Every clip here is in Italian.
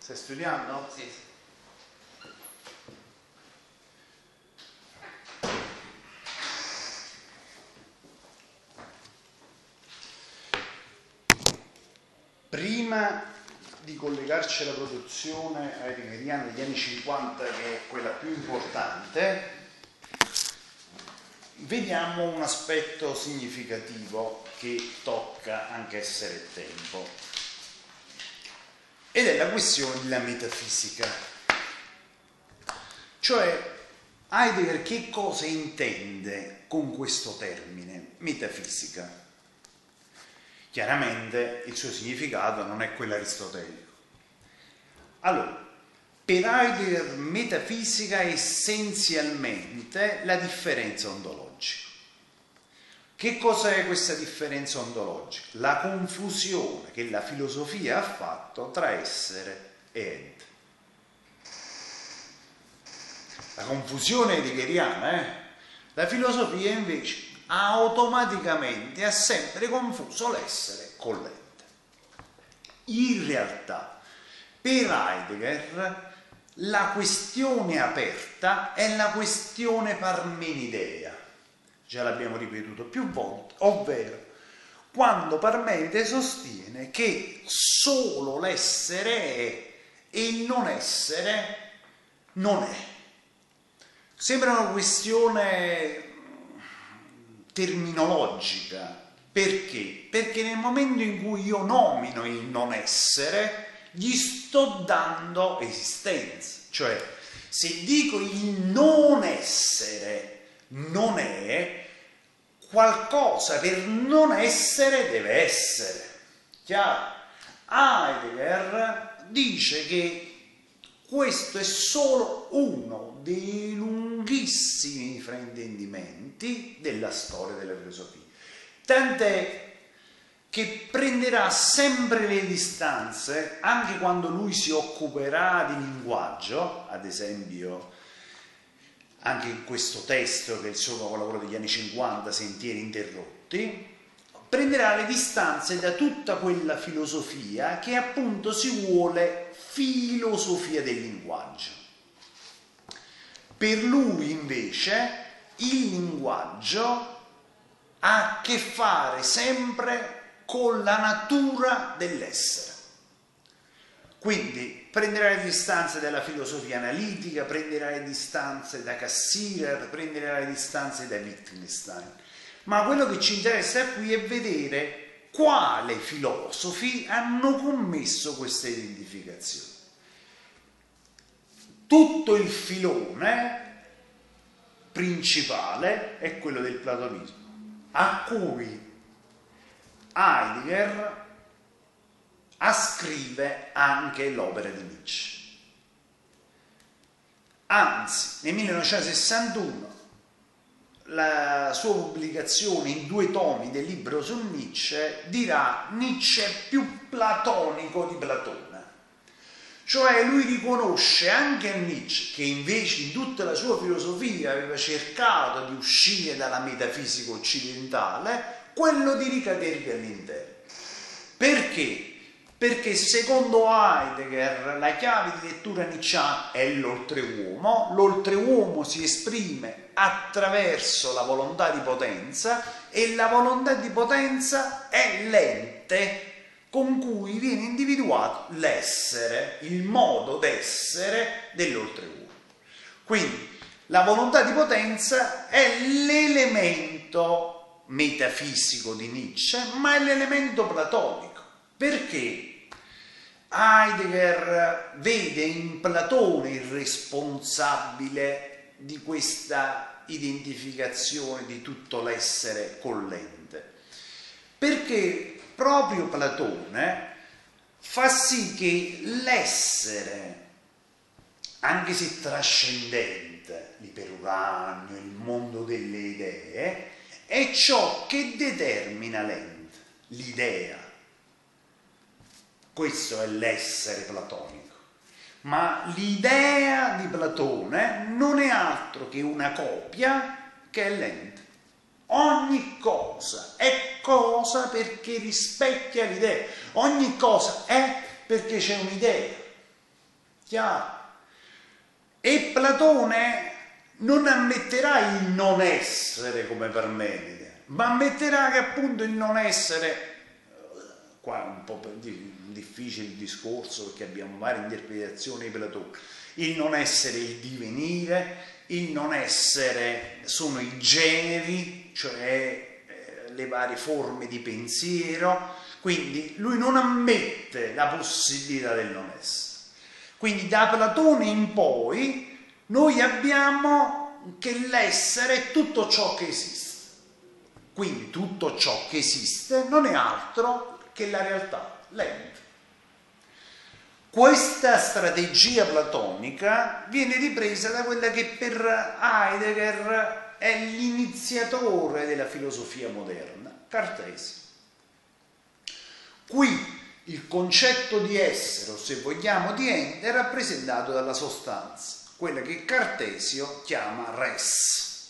Stai studiando? Sì. Prima di collegarci alla produzione heideggeriana degli anni 50, che è quella più importante, vediamo un aspetto significativo che tocca anche essere il tempo, ed è la questione della metafisica. Cioè, Heidegger che cosa intende con questo termine, metafisica? Chiaramente il suo significato non è quello aristotelico. Allora, per Heidegger metafisica è essenzialmente la differenza ontologica. Che cos'è questa differenza ontologica? La confusione che la filosofia ha fatto tra essere e ente. La confusione heideggeriana, La filosofia invece automaticamente ha sempre confuso l'essere con l'ente. In realtà, per Heidegger, la questione aperta è la questione parmenidea. Già l'abbiamo ripetuto più volte, ovvero quando Parmenide sostiene che solo l'essere è e il non essere non è. Sembra una questione terminologica. Perché? Perché nel momento in cui io nomino il non essere, gli sto dando esistenza. Cioè, se dico il non essere non è, qualcosa per non essere deve essere. Chiaro? Heidegger dice che questo è solo uno dei lunghissimi fraintendimenti della storia della filosofia. Tant'è che prenderà sempre le distanze, anche quando lui si occuperà di linguaggio, ad esempio anche in questo testo che è il suo capolavoro degli anni 50, Sentieri interrotti, prenderà le distanze da tutta quella filosofia che appunto si vuole filosofia del linguaggio. Per lui invece il linguaggio ha a che fare sempre con la natura dell'essere. Quindi prenderà le distanze dalla filosofia analitica, prenderà le distanze da Cassirer, prenderà le distanze da Wittgenstein. Ma quello che ci interessa qui è vedere quali filosofi hanno commesso queste identificazioni. Tutto il filone principale è quello del platonismo, a cui Heidegger ascrive anche l'opera di Nietzsche. Anzi, nel 1961 la sua pubblicazione in 2 tomi del libro su Nietzsche dirà: Nietzsche è più platonico di Platone. Cioè lui riconosce anche a Nietzsche, che invece in tutta la sua filosofia aveva cercato di uscire dalla metafisica occidentale, quello di ricadervi all'interno. Perché? Perché secondo Heidegger la chiave di lettura nietzscheana è l'oltreuomo si esprime attraverso la volontà di potenza e la volontà di potenza è l'ente con cui viene individuato l'essere, il modo d'essere dell'oltreuomo. Quindi la volontà di potenza è l'elemento metafisico di Nietzsche, ma è l'elemento platonico. Perché Heidegger vede in Platone il responsabile di questa identificazione di tutto l'essere con l'ente? Perché proprio Platone fa sì che l'essere, anche se trascendente, l'iperuranio, il mondo delle idee, è ciò che determina l'ente, l'idea. Questo è l'essere platonico. Ma l'idea di Platone non è altro che una copia che è l'ente. Ogni cosa è cosa perché rispecchia l'idea. Ogni cosa è perché c'è un'idea. Chiaro? E Platone non ammetterà il non essere come Parmenide, ma ammetterà che appunto il non essere, qua è un po' difficile il discorso perché abbiamo varie interpretazioni di Platone, il non essere il divenire, il non essere sono i generi, cioè le varie forme di pensiero, quindi lui non ammette la possibilità del non essere. Quindi da Platone in poi noi abbiamo che l'essere è tutto ciò che esiste. Quindi tutto ciò che esiste non è altro che la realtà, l'ente. Questa strategia platonica viene ripresa da quella che per Heidegger è l'iniziatore della filosofia moderna, Cartesio. Qui il concetto di essere, o se vogliamo di ente, è rappresentato dalla sostanza, quella che Cartesio chiama res.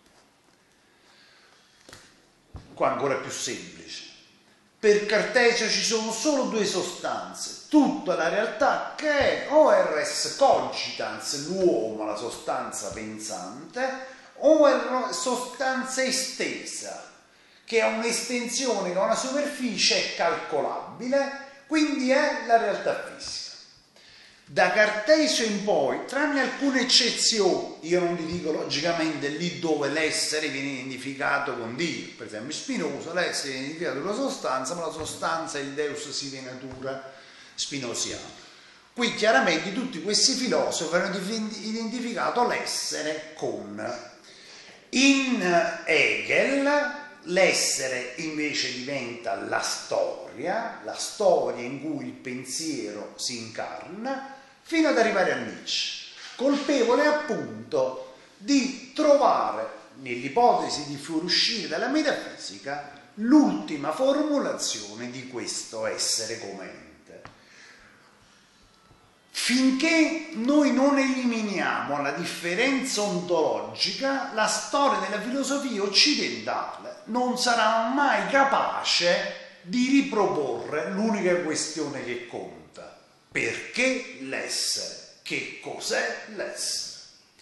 Qua ancora più semplice. Per Cartesio ci sono solo due sostanze, tutta la realtà che è o è res cogitans, l'uomo, la sostanza pensante, o è sostanza estesa, che ha un'estensione, che ha una superficie calcolabile, quindi è la realtà fisica. Da Cartesio in poi, tranne alcune eccezioni, io non vi dico logicamente lì dove l'essere viene identificato con Dio, per esempio Spinoza, l'essere viene identificato con la sostanza, ma la sostanza è il Deus sive natura spinosiano. Qui chiaramente tutti questi filosofi hanno identificato l'essere con. In Hegel l'essere invece diventa la storia in cui il pensiero si incarna, fino ad arrivare a Nietzsche, colpevole appunto di trovare, nell'ipotesi di fuoriuscire dalla metafisica, l'ultima formulazione di questo essere come ente. Finché noi non eliminiamo la differenza ontologica, la storia della filosofia occidentale non sarà mai capace di riproporre l'unica questione che conta. Perché l'essere? Che cos'è l'essere?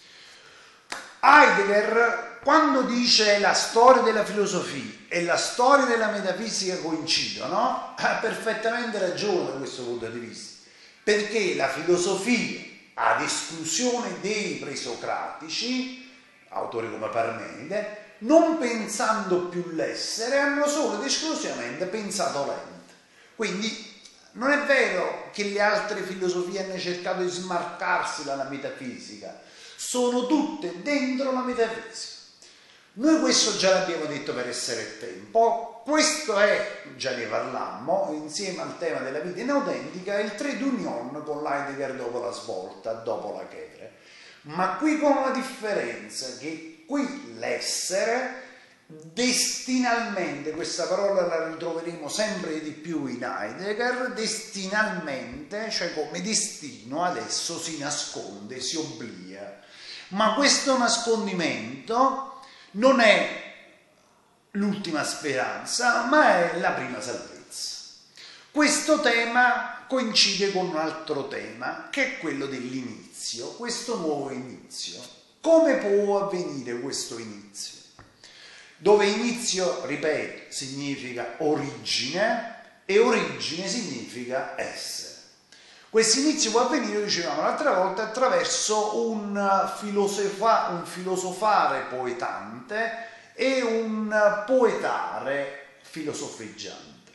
Heidegger, quando dice la storia della filosofia e la storia della metafisica coincidono, ha perfettamente ragione da questo punto di vista. Perché la filosofia, ad esclusione dei presocratici, autori come Parmenide, non pensando più l'essere, hanno solo ed esclusivamente pensato l'ente. Quindi non è vero che le altre filosofie hanno cercato di smarcarsi dalla metafisica, sono tutte dentro la metafisica. Noi questo già l'abbiamo detto per essere tempo, questo è, già ne parlammo, insieme al tema della vita inautentica, il trade union con l'Heidegger dopo la svolta, dopo la Chevre. Ma qui con una differenza, che qui l'essere, destinalmente, questa parola la ritroveremo sempre di più in Heidegger, destinalmente, cioè come destino, adesso si nasconde, si obblia. Ma questo nascondimento non è l'ultima speranza, ma è la prima salvezza. Questo tema coincide con un altro tema, che è quello dell'inizio, questo nuovo inizio. Come può avvenire questo inizio? Dove inizio, ripeto, significa origine e origine significa essere. Questo inizio può avvenire, dicevamo l'altra volta, attraverso un filosofare poetante e un poetare filosofeggiante.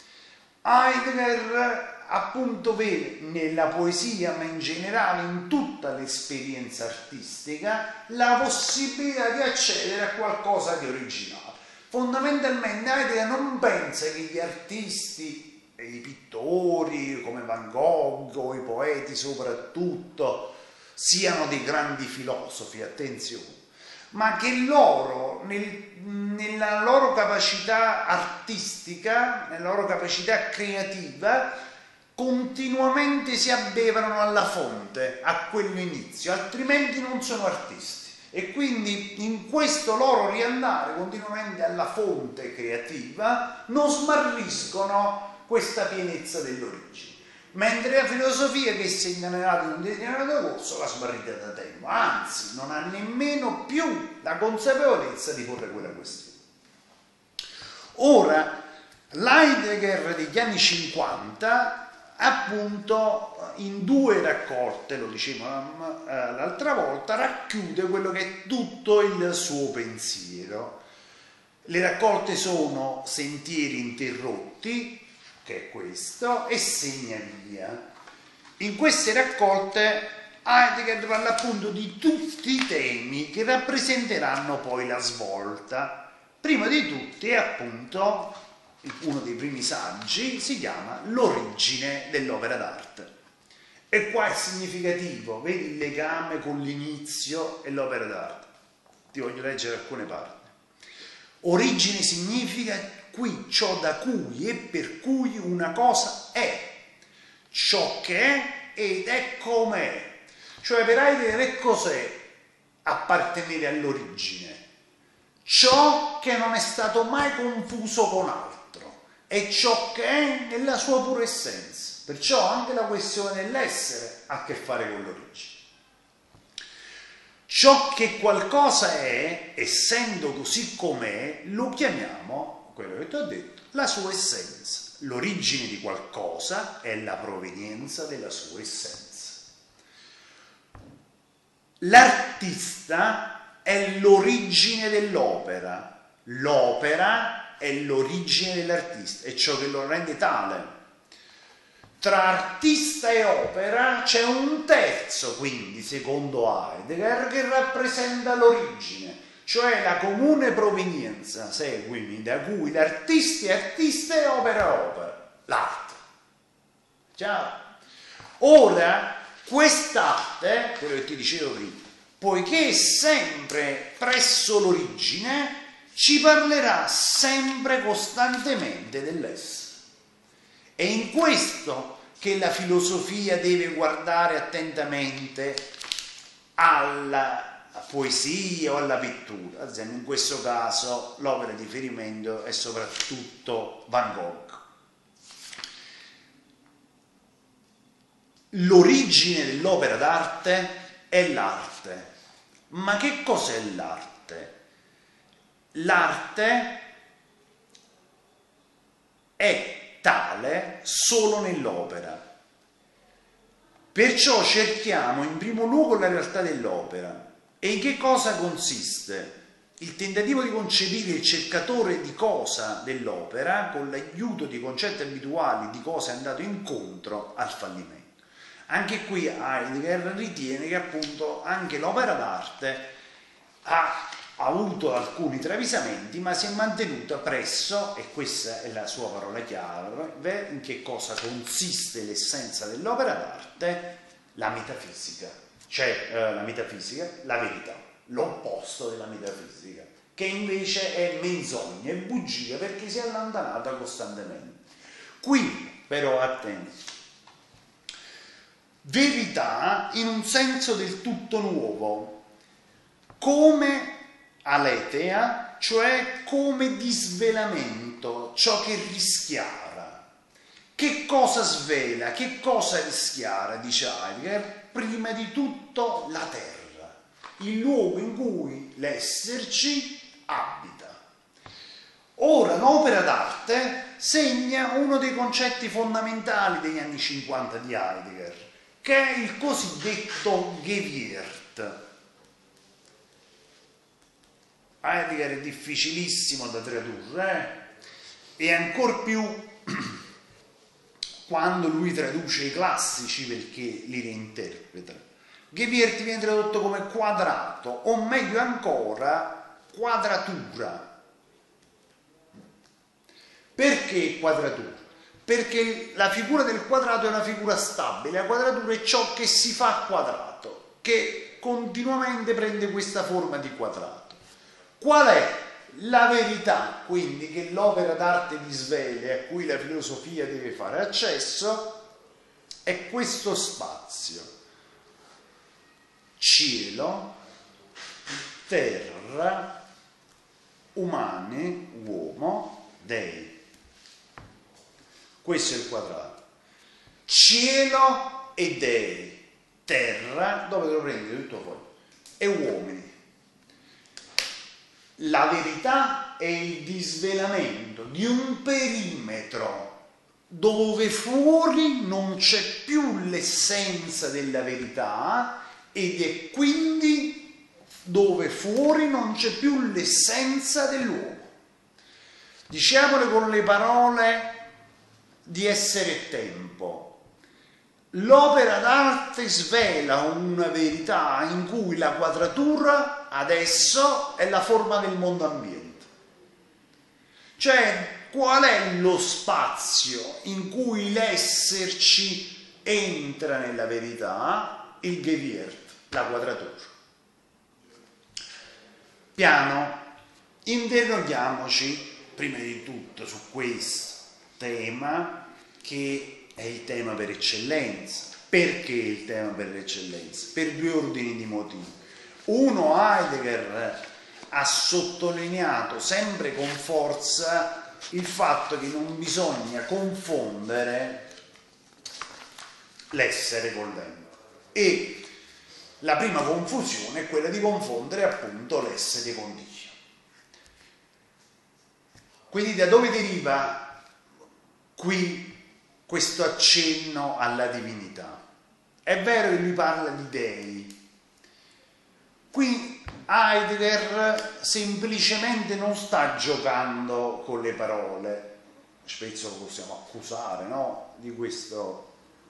Heidegger appunto vede nella poesia, ma in generale in tutta l'esperienza artistica, la possibilità di accedere a qualcosa di originale. Fondamentalmente Heidegger non pensa che gli artisti, i pittori come Van Gogh o i poeti soprattutto siano dei grandi filosofi, attenzione, ma che loro nella loro capacità artistica, nella loro capacità creativa, continuamente si abbeverano alla fonte, a quell'inizio, altrimenti non sono artisti. E quindi in questo loro riandare continuamente alla fonte creativa non smarriscono questa pienezza dell'origine. mentre la filosofia che si è incatenata in un determinato corso l'ha smarrita da tempo, anzi non ha nemmeno più la consapevolezza di porre quella questione. Ora, l'Heidegger degli anni 50 appunto in 2 raccolte, lo dicevamo l'altra volta, racchiude quello che è tutto il suo pensiero. Le raccolte sono Sentieri interrotti, che è questo, e Segna via. In queste raccolte Heidegger parla appunto di tutti i temi che rappresenteranno poi la svolta. Prima di tutti è appunto uno dei primi saggi, si chiama L'origine dell'opera d'arte. E qua è significativo, vedi il legame con l'inizio e l'opera d'arte. Ti voglio leggere alcune parti. Origine significa qui ciò da cui e per cui una cosa è, ciò che è ed è come è. Cioè per Heidegger che cos'è appartenere all'origine? Ciò che non è stato mai confuso con altro, è ciò che è nella sua pura essenza. Perciò anche la questione dell'essere ha a che fare con l'origine. Ciò che qualcosa è, essendo così com'è, lo chiamiamo, quello che ti ho detto, la sua essenza. L'origine di qualcosa è la provenienza della sua essenza. L'artista è l'origine dell'opera, l'opera è l'origine dell'artista, è ciò che lo rende tale. Tra artista e opera c'è un terzo, quindi, secondo Heidegger, che rappresenta l'origine, cioè la comune provenienza, seguimi, da cui l'artista è artista e opera è opera, l'arte. Chiaro? Ora, quest'arte, quello che ti dicevo prima, poiché è sempre presso l'origine, ci parlerà sempre costantemente dell'essere. È in questo che la filosofia deve guardare attentamente alla poesia o alla pittura. Ad esempio, in questo caso l'opera di riferimento è soprattutto Van Gogh. L'origine dell'opera d'arte è l'arte. Ma che cos'è l'arte? L'arte è tale solo nell'opera. Perciò cerchiamo in primo luogo la realtà dell'opera. E in che cosa consiste? Il tentativo di concepire il cercatore di cosa dell'opera con l'aiuto di concetti abituali di cosa è andato incontro al fallimento. Anche qui Heidegger ritiene che appunto anche l'opera d'arte ha avuto alcuni travisamenti, ma si è mantenuta presso, e questa è la sua parola chiave, in che cosa consiste l'essenza dell'opera d'arte, la metafisica, cioè la metafisica, la verità, l'opposto della metafisica, che invece è menzogna e bugia perché si è allontanata costantemente. Qui però attenti, verità in un senso del tutto nuovo, come aletheia, cioè come disvelamento, ciò che rischiara. Che cosa svela, che cosa rischiara, dice Heidegger? Prima di tutto la terra, il luogo in cui l'esserci abita. Ora l'opera d'arte segna uno dei concetti fondamentali degli anni 50 di Heidegger, che è il cosiddetto Gewirt. Heidegger è difficilissimo da tradurre, e ancor più quando lui traduce i classici perché li reinterpreta. Gewirt viene tradotto come quadrato, o meglio ancora quadratura. Perché quadratura? Perché la figura del quadrato è una figura stabile, la quadratura è ciò che si fa quadrato, che continuamente prende questa forma di quadrato. Qual è la verità, quindi, che l'opera d'arte vi svela e a cui la filosofia deve fare accesso? È questo spazio: cielo, terra, umani, uomo, dei. Questo è il quadrato. cielo e dei, terra, dove lo prendete tutto fuori, e uomini. La verità è il disvelamento di un perimetro dove fuori non c'è più l'essenza della verità ed è quindi dove fuori non c'è più l'essenza dell'uomo. Diciamole con le parole di Essere e Tempo. L'opera d'arte svela una verità in cui la quadratura adesso è la forma del mondo ambiente. Cioè, qual è lo spazio in cui l'esserci entra nella verità? Il Geviert, la quadratura. Piano, interroghiamoci prima di tutto su questo tema, che è il tema per eccellenza. Perché il tema per eccellenza? Per due ordini di motivi. Uno, Heidegger ha sottolineato sempre con forza il fatto che non bisogna confondere l'essere con l'ente. E la prima confusione è quella di confondere appunto l'essere con Dio. Quindi da dove deriva qui questo accenno alla divinità? È vero che lui parla di dei. Qui Heidegger semplicemente non sta giocando con le parole. Spesso lo possiamo accusare, no? Di questo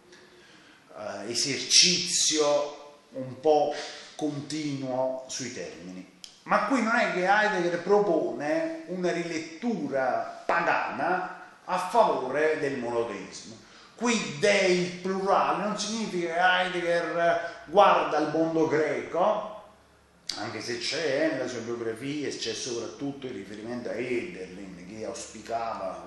esercizio un po' continuo sui termini. Ma qui non è che Heidegger propone una rilettura pagana a favore del monoteismo. Qui dei plurale non significa che Heidegger guarda il mondo greco, anche se c'è nella sua biografia, c'è soprattutto il riferimento a Hölderlin, che auspicava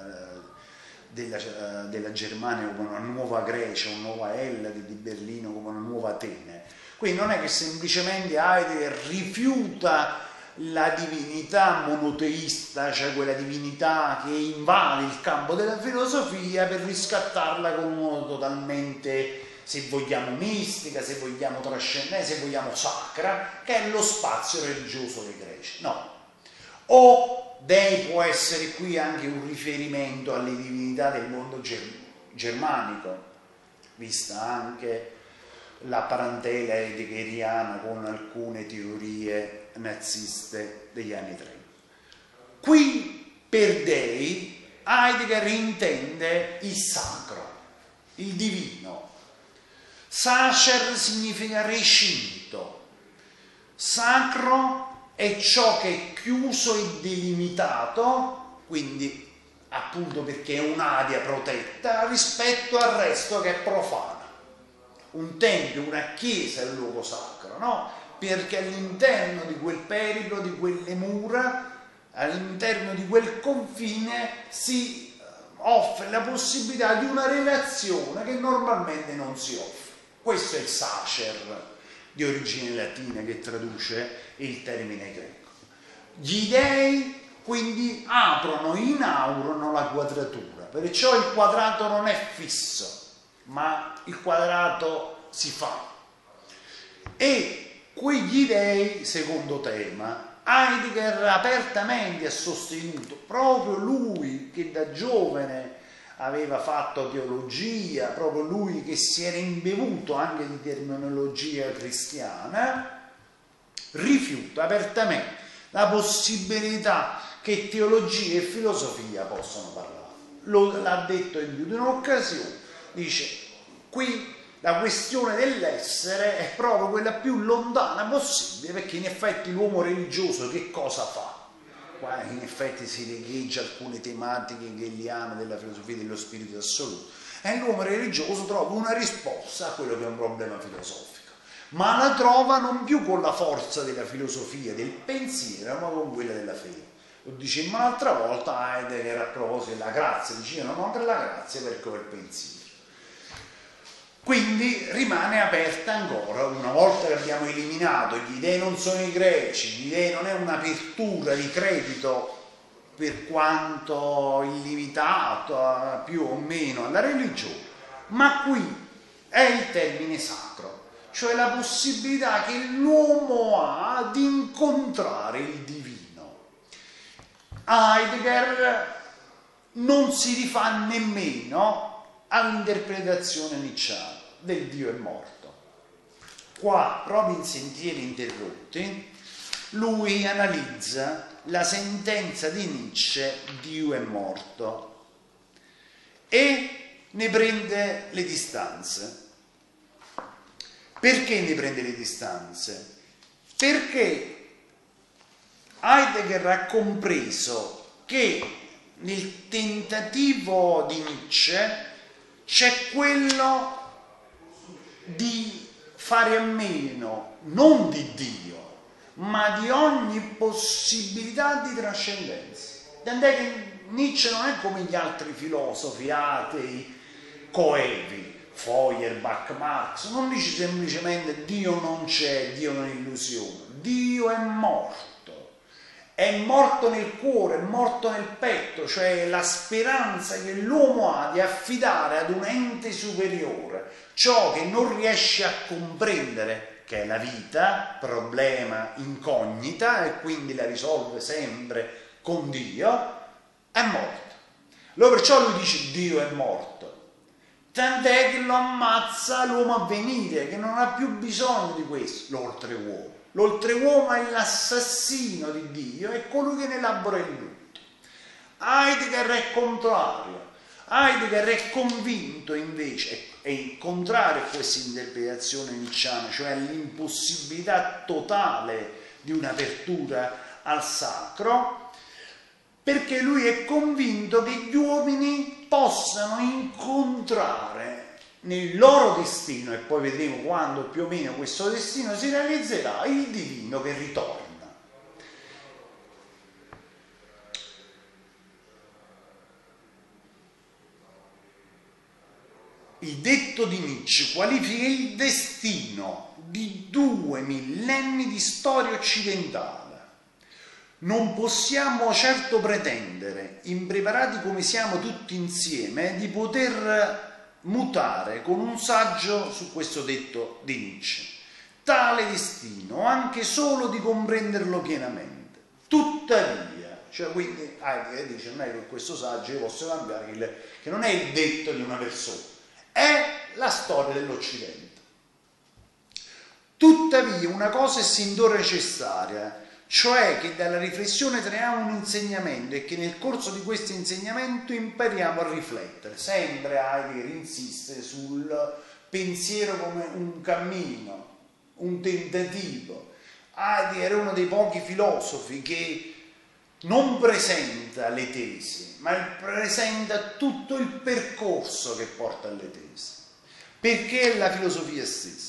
della Germania come una nuova Grecia, una nuova Ellade, di Berlino come una nuova Atene. Quindi non è che semplicemente Heidegger rifiuta la divinità monoteista, cioè quella divinità che invade il campo della filosofia, per riscattarla con un modo totalmente, se vogliamo, mistica, se vogliamo trascendente, se vogliamo sacra, che è lo spazio religioso dei greci. No. O dei può essere qui anche un riferimento alle divinità del mondo germanico, vista anche la parentela heideggeriana con alcune teorie naziste degli anni 30. Qui per dei Heidegger intende il sacro, il divino. Sacer significa recinto. Sacro è ciò che è chiuso e delimitato, quindi appunto perché è un'area protetta rispetto al resto che è profano. Un tempio, una chiesa è il luogo sacro, no? Perché all'interno di quel periplo, di quelle mura, all'interno di quel confine si offre la possibilità di una relazione che normalmente non si offre. Questo è il sacer, di origine latina, che traduce il termine greco. Gli dei quindi aprono, inaugurano la quadratura, perciò il quadrato non è fisso, ma il quadrato si fa. E quegli dei, secondo tema, Heidegger apertamente ha sostenuto, proprio lui che da giovane aveva fatto teologia, proprio lui che si era imbevuto anche di terminologia cristiana, rifiuta apertamente la possibilità che teologia e filosofia possano parlare. L'ha detto in più di un'occasione. Dice, qui la questione dell'essere è proprio quella più lontana possibile, perché in effetti l'uomo religioso che cosa fa? Qua in effetti si rileggia alcune tematiche hegeliane della filosofia dello spirito assoluto, e l'uomo religioso trova una risposta a quello che è un problema filosofico, ma la trova non più con la forza della filosofia, del pensiero, ma con quella della fede. Lo dice ma un'altra volta Heidegger a proposito della grazia, dice non oltre la grazia perché ho il pensiero. Quindi rimane aperta ancora, una volta che abbiamo eliminato gli dei non sono i greci, gli dei non è un'apertura di credito per quanto illimitato più o meno alla religione, ma qui è il termine sacro, cioè la possibilità che l'uomo ha di incontrare il divino. Heidegger non si rifà nemmeno all'interpretazione nicciana del Dio è morto. Qua, proprio in Sentieri interrotti, lui analizza la sentenza di Nietzsche, Dio è morto, e ne prende le distanze. Perché ne prende le distanze? Perché Heidegger ha compreso che nel tentativo di Nietzsche c'è quello di fare a meno non di Dio, ma di ogni possibilità di trascendenza. Tant'è che Nietzsche non è come gli altri filosofi atei coevi, Feuerbach, Marx, non dice semplicemente Dio non c'è, Dio non è illusione. Dio è morto nel cuore, è morto nel petto, cioè la speranza che l'uomo ha di affidare ad un ente superiore ciò che non riesce a comprendere, che è la vita, problema incognita, e quindi la risolve sempre con Dio, è morto. Allora perciò lui dice Dio è morto. Tant'è che lo ammazza l'uomo a venire, che non ha più bisogno di questo, l'oltreuomo. L'oltreuomo è l'assassino di Dio, è colui che ne elabora il lutto. Heidegger è contrario. Heidegger è convinto invece, è contrario a questa interpretazione nicciana, cioè all'impossibilità totale di un'apertura al sacro, perché lui è convinto che gli uomini possano incontrare nel loro destino, e poi vedremo quando più o meno questo destino si realizzerà, il divino che ritorna. Il detto di Nietzsche qualifica il destino di 2 millenni di storia occidentale. Non possiamo certo pretendere, impreparati come siamo tutti insieme, di poter mutare con un saggio su questo detto di Nietzsche. Tale destino, anche solo di comprenderlo pienamente. Tuttavia, cioè quindi Heidegger dice non è che questo saggio io posso cambiare, che non è il detto di una persona, è la storia dell'Occidente. Tuttavia una cosa è sin d'ora necessaria, cioè che dalla riflessione traiamo un insegnamento e che nel corso di questo insegnamento impariamo a riflettere. Sempre Heidegger insiste sul pensiero come un cammino, un tentativo. Heidegger è uno dei pochi filosofi che non presenta le tesi, ma presenta tutto il percorso che porta alle tesi, perché è la filosofia stessa.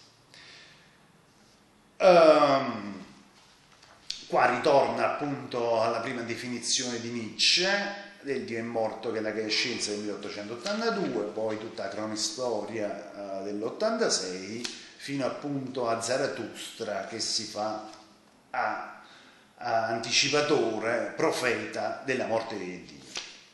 Qua ritorna appunto alla prima definizione di Nietzsche del Dio è morto, che è la scienza del 1882, poi tutta la cronistoria dell'86 fino appunto a Zarathustra, che si fa a anticipatore, profeta della morte di Dio.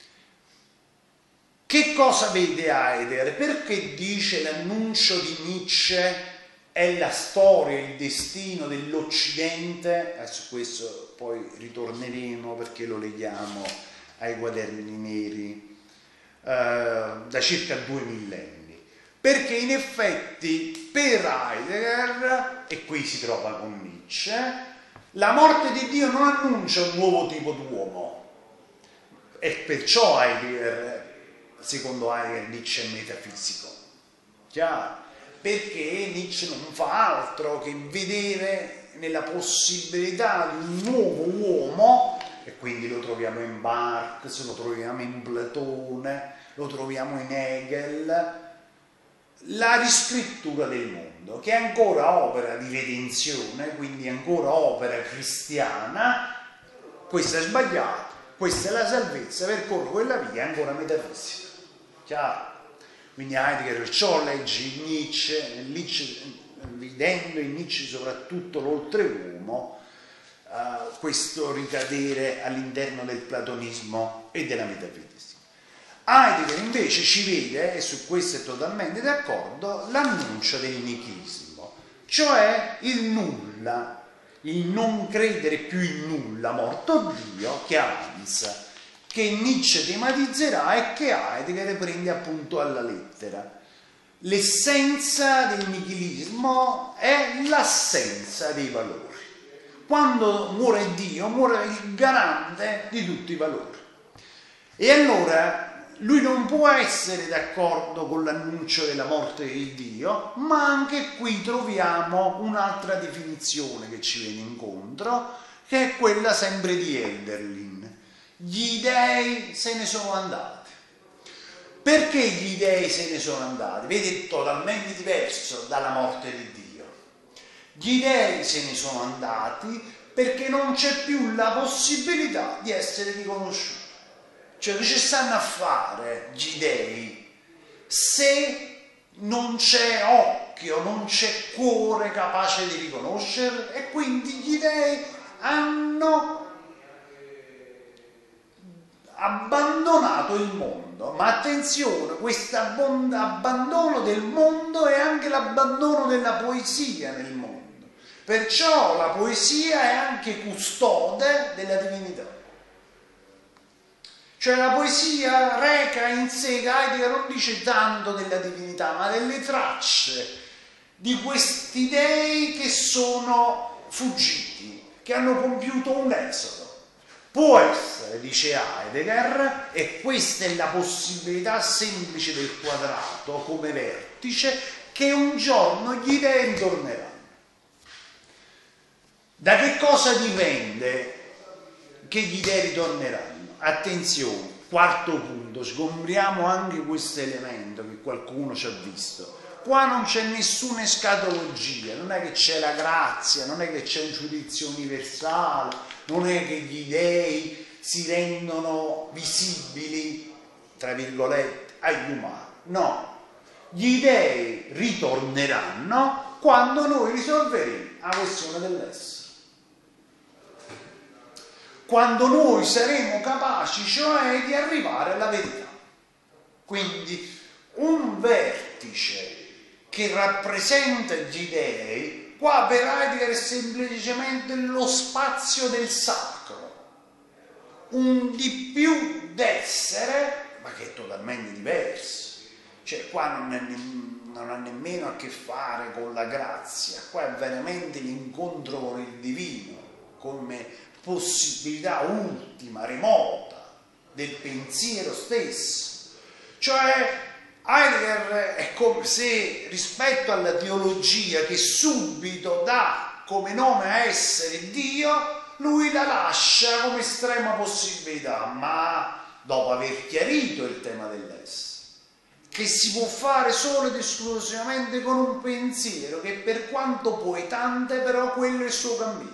Che cosa vede Heidegger? Perché dice l'annuncio di Nietzsche è la storia, il destino dell'Occidente? Su questo poi ritorneremo, perché lo leghiamo ai quaderni neri da circa 2 millenni. Perché in effetti per Heidegger, e qui si trova con Nietzsche, la morte di Dio non annuncia un nuovo tipo d'uomo, e perciò Heidegger, secondo Heidegger, Nietzsche è metafisico. Chiaro? Perché Nietzsche non fa altro che vedere nella possibilità di un nuovo uomo, e quindi lo troviamo in Marx, lo troviamo in Platone, lo troviamo in Hegel, la riscrittura del mondo, che è ancora opera di redenzione, quindi ancora opera cristiana. Questo è sbagliato, questa è la salvezza, percorre quella via, è ancora metafisica. Chiaro? Quindi Heidegger perciò legge Nietzsche, vedendo in Nietzsche soprattutto l'oltreuomo, questo ricadere all'interno del platonismo e della metafisica. Heidegger invece ci vede, e su questo è totalmente d'accordo, l'annuncio del nichilismo, cioè il nulla, il non credere più in nulla, morto Dio, che avanza, che Nietzsche tematizzerà e che Heidegger prende appunto alla lettera. L'essenza del nichilismo è l'assenza dei valori. Quando muore Dio, muore il garante di tutti i valori. E allora lui non può essere d'accordo con l'annuncio della morte di Dio, ma anche qui troviamo un'altra definizione che ci viene incontro, che è quella sempre di Hölderlin. Gli dei se ne sono andati. Perché gli dei se ne sono andati? Vedi, è totalmente diverso dalla morte di Dio. Gli dei se ne sono andati perché non c'è più la possibilità di essere riconosciuti. Cioè, che ci stanno a fare gli dei se non c'è occhio, non c'è cuore capace di riconoscere? E quindi gli dei hanno abbandonato il mondo. Ma attenzione, questo abbandono del mondo è anche l'abbandono della poesia nel mondo. Perciò la poesia è anche custode della divinità. Cioè la poesia reca in sé, Heidegger non dice tanto della divinità, ma delle tracce di questi dei che sono fuggiti, che hanno compiuto un esodo. Può essere, dice Heidegger, e questa è la possibilità semplice del quadrato come vertice, che un giorno gli dei ritorneranno. Da che cosa dipende che gli dei ritorneranno? Attenzione, quarto punto, sgombriamo anche questo elemento che qualcuno ci ha visto. Qua non c'è nessuna escatologia, non è che c'è la grazia, non è che c'è un giudizio universale, non è che gli dei si rendono visibili, tra virgolette, agli umani. No, gli dei ritorneranno quando noi risolveremo la questione dell'essere. Quando noi saremo capaci, cioè, di arrivare alla verità. Quindi un vertice che rappresenta gli dei, qua per Heidegger è semplicemente lo spazio del sacro, un di più d'essere, ma che è totalmente diverso. Cioè qua non ha nemmeno a che fare con la grazia, qua è veramente l'incontro con il divino, come possibilità ultima, remota, del pensiero stesso. Cioè Heidegger è come se rispetto alla teologia che subito dà come nome a essere Dio, lui la lascia come estrema possibilità, ma dopo aver chiarito il tema dell'essere, che si può fare solo ed esclusivamente con un pensiero che per quanto poetante però quello è il suo cammino.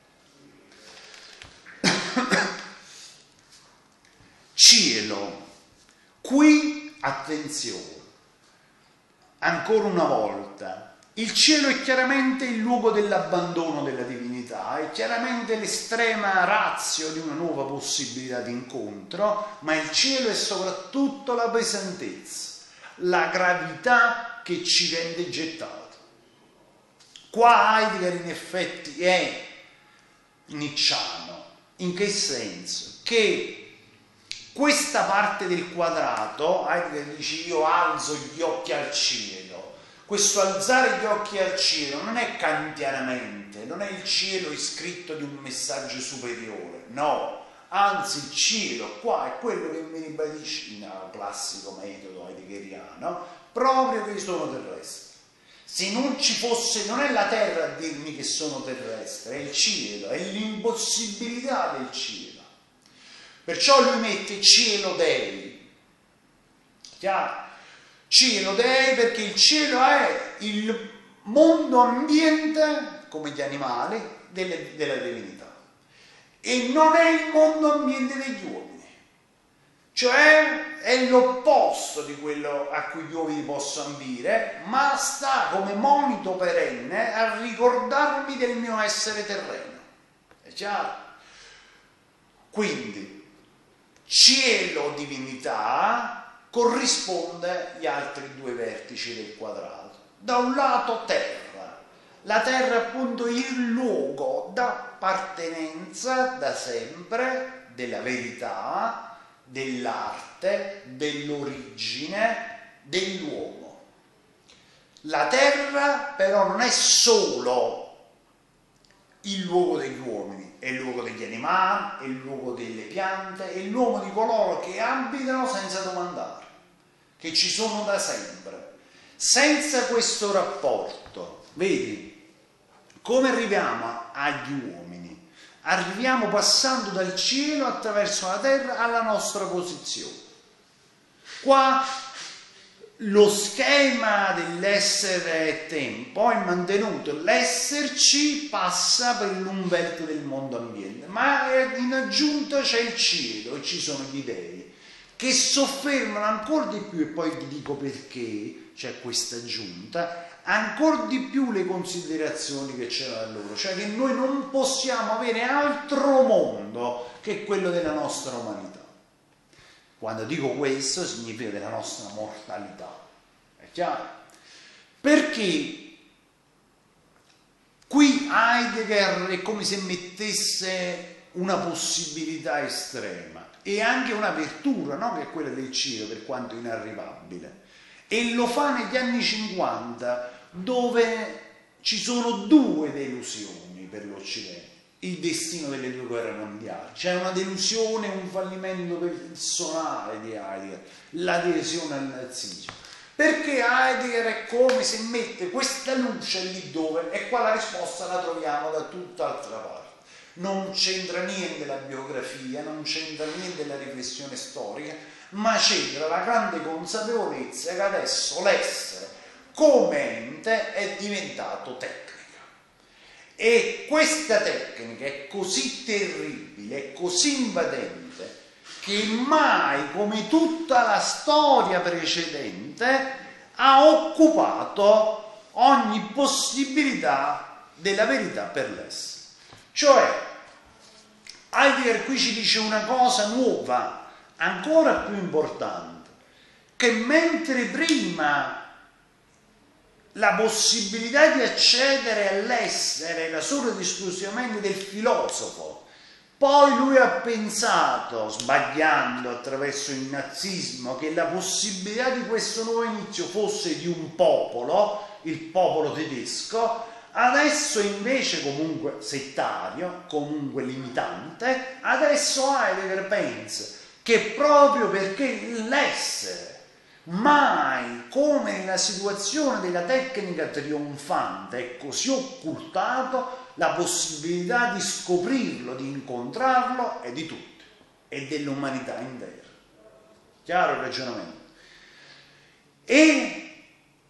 Cielo, qui attenzione, ancora una volta, il cielo è chiaramente il luogo dell'abbandono della divinità, è chiaramente l'estrema ratio di una nuova possibilità di incontro, ma il cielo è soprattutto la pesantezza, la gravità che ci rende gettato. Qua Heidegger in effetti è nicciano. In che senso? Che questa parte del quadrato, Heidegger dice io alzo gli occhi al cielo, questo alzare gli occhi al cielo non è kantianamente, non è il cielo iscritto di un messaggio superiore, no, anzi il cielo qua è quello che mi ribadisce il classico metodo heideggeriano, proprio che sono terrestri. Se non ci fosse, non è la terra a dirmi che sono terrestre, è il cielo, è l'impossibilità del cielo. Perciò lui mette cielo dei. Chiaro? Cielo dei perché il cielo è il mondo ambiente, come gli animali, della divinità. E non è il mondo ambiente degli uomini. Cioè è l'opposto di quello a cui gli uomini possono ambire, ma sta come monito perenne a ricordarmi del mio essere terreno. È chiaro? Quindi cielo divinità corrisponde agli altri due vertici del quadrato. Da un lato terra, la terra è appunto il luogo d'appartenenza da sempre della verità, dell'arte, dell'origine dell'uomo. La terra però non è solo il luogo degli uomini, è il luogo degli animali, è il luogo delle piante, è il luogo di coloro che abitano senza domandare, che ci sono da sempre. Senza questo rapporto, vedi, come arriviamo agli uomini? Arriviamo passando dal cielo attraverso la terra alla nostra posizione. Qua lo schema dell'essere tempo è mantenuto, l'esserci passa per l'umberto del mondo ambiente, ma in aggiunta c'è il cielo e ci sono gli dei che soffermano ancora di più, e poi vi dico perché c'è questa aggiunta, ancora di più le considerazioni che c'erano da loro, cioè che noi non possiamo avere altro mondo che quello della nostra umanità. Quando dico questo significa della nostra mortalità, è chiaro? Perché qui Heidegger è come se mettesse una possibilità estrema e anche un'apertura, no? Che è quella del cielo, per quanto inarrivabile, e lo fa negli anni 50, dove ci sono due delusioni per l'Occidente. Il destino delle due guerre mondiali, c'è una delusione, un fallimento personale di Heidegger, l'adesione al nazismo, perché Heidegger è come se mette questa luce lì dove, e qua la risposta la troviamo da tutt'altra parte. Non c'entra niente la biografia, non c'entra niente la riflessione storica, ma c'entra la grande consapevolezza che adesso l'essere come ente è diventato tecnico. E questa tecnica è così terribile, è così invadente, che mai, come tutta la storia precedente, ha occupato ogni possibilità della verità per l'essere. Cioè, Heidegger qui ci dice una cosa nuova, ancora più importante, che mentre prima la possibilità di accedere all'essere era solo ed esclusivamente del filosofo, poi lui ha pensato, sbagliando attraverso il nazismo, che la possibilità di questo nuovo inizio fosse di un popolo, il popolo tedesco. Adesso invece, comunque settario, comunque limitante, adesso Heidegger pensa che proprio perché l'essere mai, come nella situazione della tecnica trionfante, è così occultato, la possibilità di scoprirlo, di incontrarlo è di tutti, è dell'umanità intera. Chiaro il ragionamento? E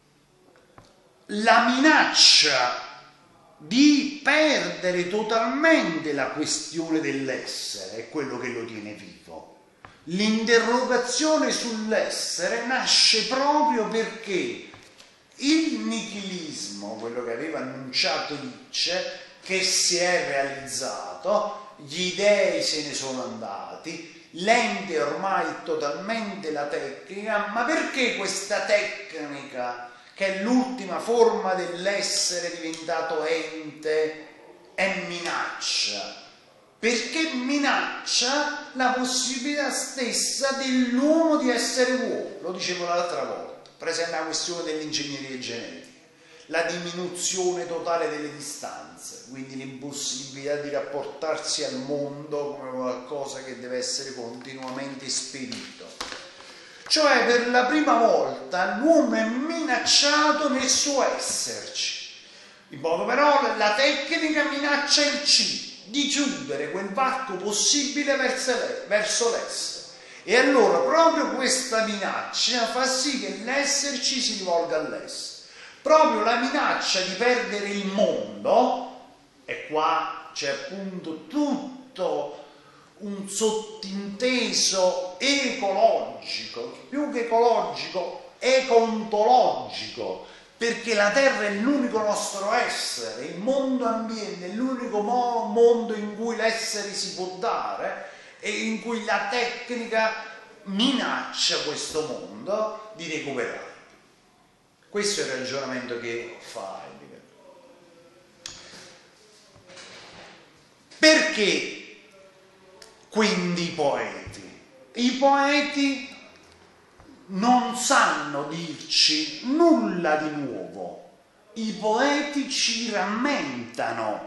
la minaccia di perdere totalmente la questione dell'essere è quello che lo tiene vivo. L'interrogazione sull'essere nasce proprio perché il nichilismo, quello che aveva annunciato Nietzsche, che si è realizzato, gli dei se ne sono andati, l'ente ormai è totalmente la tecnica. Ma perché questa tecnica, che è l'ultima forma dell'essere diventato ente, è minaccia? Perché minaccia la possibilità stessa dell'uomo di essere uomo. Lo dicevo l'altra volta, presente la questione dell'ingegneria genetica, la diminuzione totale delle distanze, quindi l'impossibilità di rapportarsi al mondo come qualcosa che deve essere continuamente spedito. Cioè, per la prima volta l'uomo è minacciato nel suo esserci. In poche parole, la tecnica minaccia il cibo, di chiudere quel varco possibile verso l'essere. E allora proprio questa minaccia fa sì che l'esserci si rivolga all'essere. Proprio la minaccia di perdere il mondo, e qua c'è appunto tutto un sottinteso ecologico, più che ecologico, econtologico, perché la terra è l'unico nostro essere, il mondo ambiente è l'unico mondo in cui l'essere si può dare, e in cui la tecnica minaccia questo mondo di recuperare. Questo è il ragionamento che fa Heidegger. Perché quindi i poeti? I poeti non sanno dirci nulla di nuovo, i poeti ci rammentano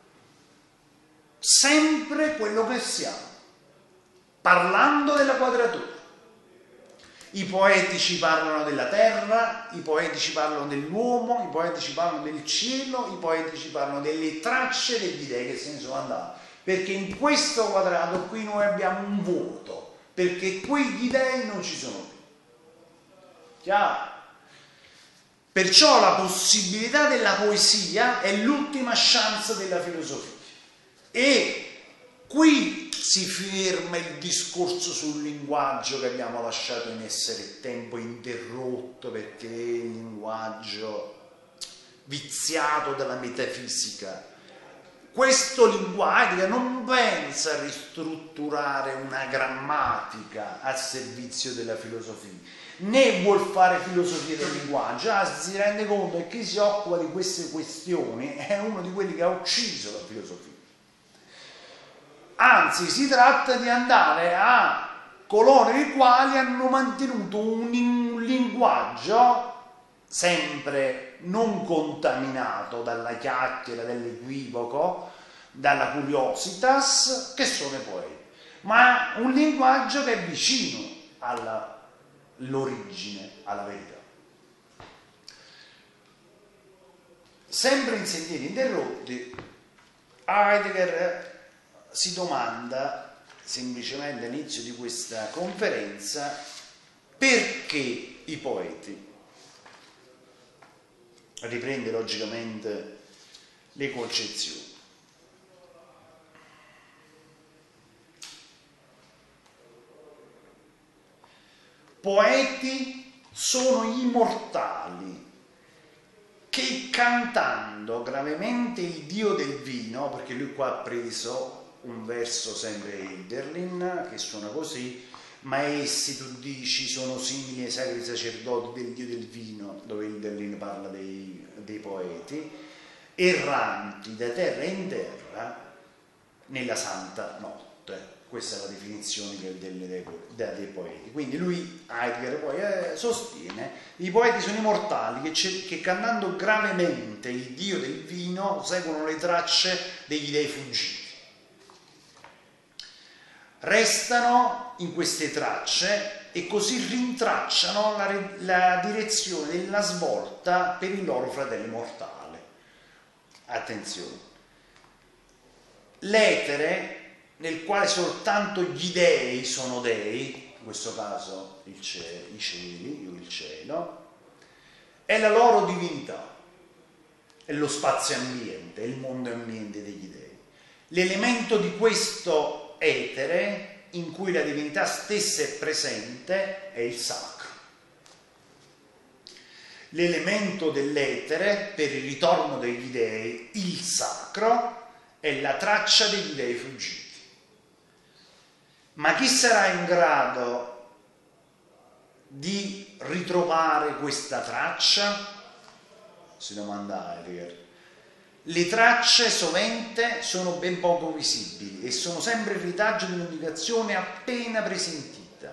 sempre quello che siamo, parlando della quadratura. I poeti ci parlano della terra, i poeti ci parlano dell'uomo, i poeti ci parlano del cielo, i poeti ci parlano delle tracce degli dei che se ne sono andati, perché in questo quadrato qui noi abbiamo un vuoto, perché qui gli dei non ci sono più. Chiaro? Perciò la possibilità della poesia è l'ultima chance della filosofia. E qui si ferma il discorso sul linguaggio che abbiamo lasciato in essere tempo interrotto, perché il linguaggio viziato dalla metafisica. Questo linguaggio non pensa a ristrutturare una grammatica al servizio della filosofia, né vuol fare filosofia del linguaggio, si rende conto che chi si occupa di queste questioni è uno di quelli che ha ucciso la filosofia. Anzi, si tratta di andare a coloro i quali hanno mantenuto un linguaggio sempre non contaminato dalla chiacchiera, dall'equivoco, dalla curiositas, che sono i poeti, ma un linguaggio che è vicino all'origine, alla verità. Sempre in Sentieri interrotti, Heidegger si domanda, semplicemente all'inizio di questa conferenza, perché i poeti. Riprende logicamente le concezioni. Poeti sono immortali che cantando gravemente il dio del vino, perché lui qua ha preso un verso sempre Hölderlin che suona così: ma essi, tu dici, sono simili ai sacri sacerdoti del dio del vino, dove Hölderlin parla dei poeti, erranti da terra in terra nella santa notte. Questa è la definizione dei poeti. Quindi lui, Heidegger, poi sostiene i poeti sono immortali che cantando gravemente il dio del vino seguono le tracce degli dei fuggiti. Restano in queste tracce e così rintracciano la direzione della svolta per il loro fratello mortale. Attenzione. L'etere, nel quale soltanto gli dei sono dei, in questo caso i cieli, il cielo, è la loro divinità, è lo spazio ambiente, è il mondo ambiente degli dei. L'elemento di questo etere in cui la divinità stessa è presente è il sacro. L'elemento dell'etere per il ritorno degli dei, il sacro, è la traccia degli dei fuggiti. Ma chi sarà in grado di ritrovare questa traccia? Si domanda Heidegger. Le tracce sovente sono ben poco visibili e sono sempre il retaggio di un'indicazione appena presentita.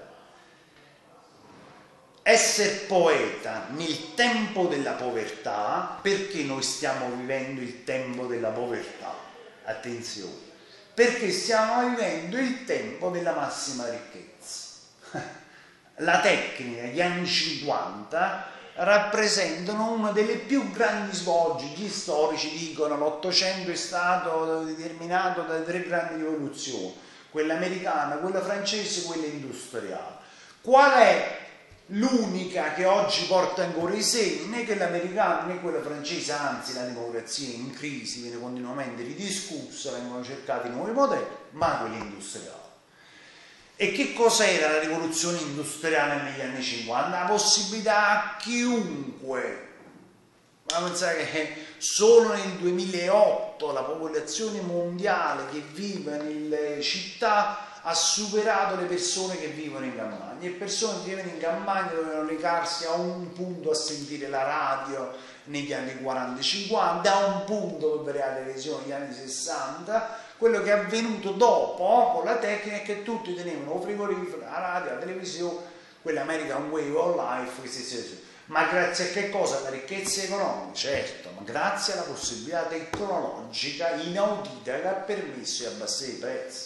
Essere poeta nel tempo della povertà, perché noi stiamo vivendo il tempo della povertà? Attenzione, perché stiamo vivendo il tempo della massima ricchezza. La tecnica, gli anni 50, rappresentano una delle più grandi svolgi. Gli storici dicono l'Ottocento è stato determinato da 3 grandi rivoluzioni, quella americana, quella francese e quella industriale. Qual è l'unica che oggi porta ancora i segni? Né quella americana né quella francese, anzi la democrazia è in crisi, viene continuamente ridiscussa, vengono cercati nuovi modelli, ma quella industriale. E che cos'era la rivoluzione industriale negli anni 50? La possibilità a chiunque, ma pensate che solo nel 2008 la popolazione mondiale che vive nelle città ha superato le persone che vivono in campagna. Le persone che vivono in campagna dovevano recarsi a un punto a sentire la radio negli anni 40-50, a un punto per vedere la televisione negli anni 60. Quello che è avvenuto dopo con la tecnica è che tutti tenevano il frigorifero, la radio, la televisione, quell'American Way of Life, ma grazie a che cosa? Alla ricchezza economica, certo, ma grazie alla possibilità tecnologica inaudita che ha permesso di abbassare i prezzi.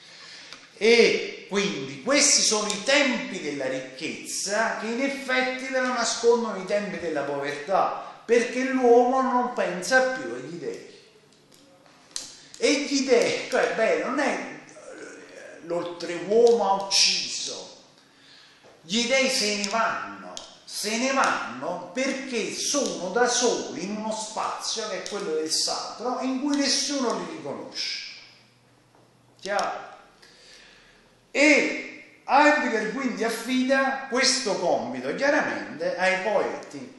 E quindi questi sono i tempi della ricchezza che in effetti però nascondono i tempi della povertà, perché l'uomo non pensa più agli dèi. E gli dèi, cioè beh, non è l'oltreuomo ha ucciso, gli dèi se ne vanno perché sono da soli in uno spazio che è quello del sacro in cui nessuno li riconosce. Chiaro? E Heidegger quindi affida questo compito chiaramente ai poeti.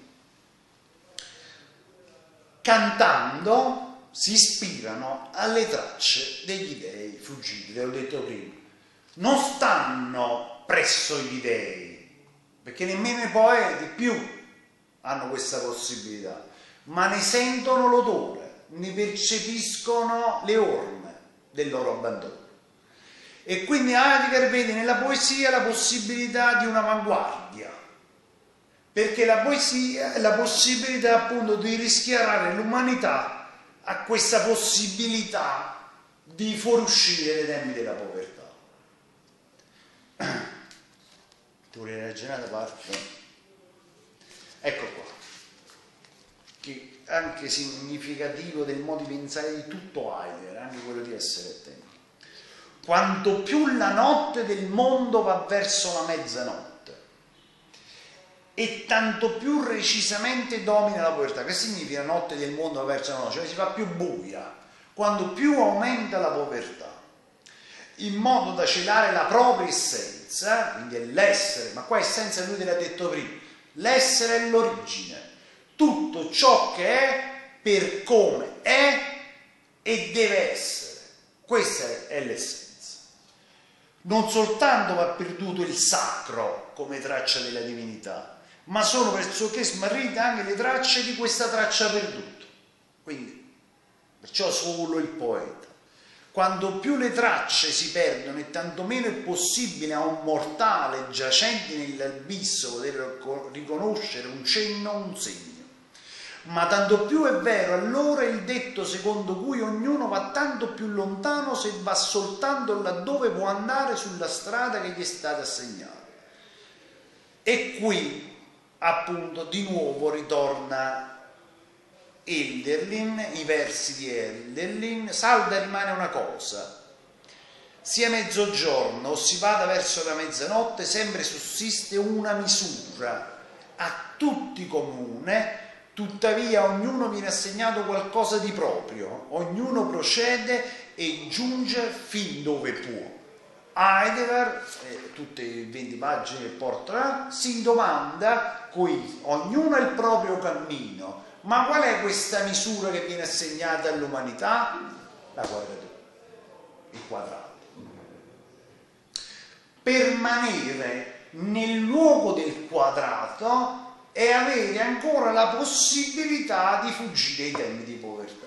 Cantando si ispirano alle tracce degli dèi fuggiti, l'ho detto prima. Non stanno presso gli dèi, perché nemmeno i poeti più hanno questa possibilità, ma ne sentono l'odore, ne percepiscono le orme del loro abbandono. E quindi Heidegger vede nella poesia la possibilità di un'avanguardia, perché la poesia è la possibilità appunto di rischiarare l'umanità a questa possibilità di fuoriuscire dai tempi della povertà. Ti volevi ragionare parte? Ecco qua, che è anche significativo del modo di pensare di tutto Heidegger, anche quello di essere attenti. Quanto più la notte del mondo va verso la mezzanotte e tanto più recisamente domina la povertà. Che significa notte del mondo va verso la notte? Cioè si fa più buia, quando più aumenta la povertà, in modo da celare la propria essenza, quindi è l'essere, ma qua essenza lui te l'ha detto prima, l'essere è l'origine, tutto ciò che è per come è e deve essere, questa è l'essenza. Non soltanto va perduto il sacro come traccia della divinità, ma sono pressoché smarrite anche le tracce di questa traccia perduta. Quindi, perciò solo il poeta. Quanto più le tracce si perdono e tanto meno è possibile a un mortale giacente nell'abisso poter riconoscere un cenno o un segno. Ma tanto più è vero allora il detto secondo cui ognuno va tanto più lontano se va soltanto laddove può andare sulla strada che gli è stata assegnata. E qui appunto di nuovo ritorna Hölderlin, i versi di Hölderlin. Salda rimane una cosa: sia mezzogiorno o si vada verso la mezzanotte, sempre sussiste una misura a tutti comune. Tuttavia ognuno viene assegnato qualcosa di proprio, ognuno procede e giunge fin dove può. Heidegger, tutte le 20 pagine che porta, si domanda qui, ognuno ha il proprio cammino, ma qual è questa misura che viene assegnata all'umanità? La quadratura, il quadrato. Permanere nel luogo del quadrato e avere ancora la possibilità di fuggire dai tempi di povertà.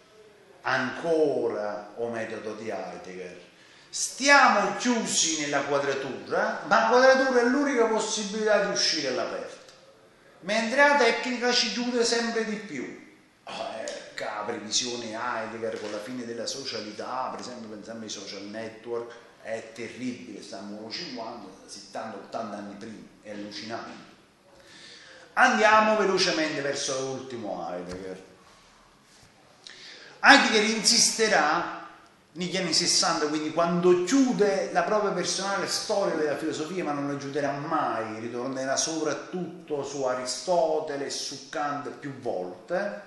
Ancora, o metodo di Heidegger, stiamo chiusi nella quadratura, ma la quadratura è l'unica possibilità di uscire all'aperto, mentre la tecnica ci chiude sempre di più. La previsione Heidegger con la fine della socialità, per esempio pensiamo ai social network, è terribile, stiamo 50, 70, 80 anni prima, è allucinante. Andiamo velocemente verso l'ultimo Heidegger. Heidegger insisterà negli anni 60, quindi quando chiude la propria personale storia della filosofia, ma non la chiuderà mai, ritornerà soprattutto su Aristotele e su Kant più volte,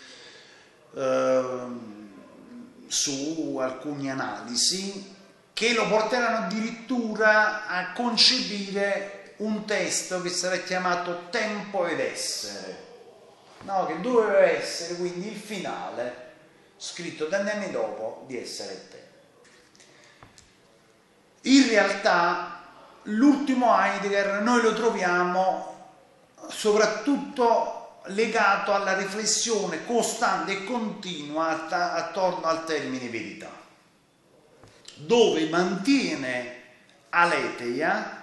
su alcune analisi che lo porteranno addirittura a concepire un testo che sarà chiamato Tempo ed Essere, no? Che doveva essere quindi il finale scritto tanti anni dopo di Essere e Tempo. in realtà l'ultimo Heidegger noi lo troviamo soprattutto legato alla riflessione costante e continua attorno al termine verità, dove mantiene aletheia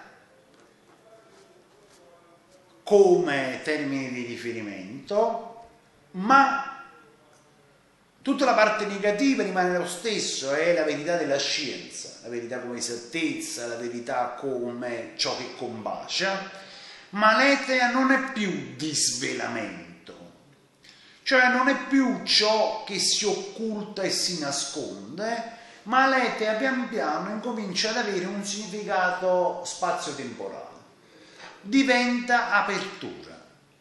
come termine di riferimento, ma tutta la parte negativa rimane lo stesso, è la verità della scienza, la verità come esattezza, la verità come ciò che combacia, ma l'aletheia non è più disvelamento, cioè non è più ciò che si occulta e si nasconde, ma l'aletheia pian piano incomincia ad avere un significato spazio-temporale. Diventa apertura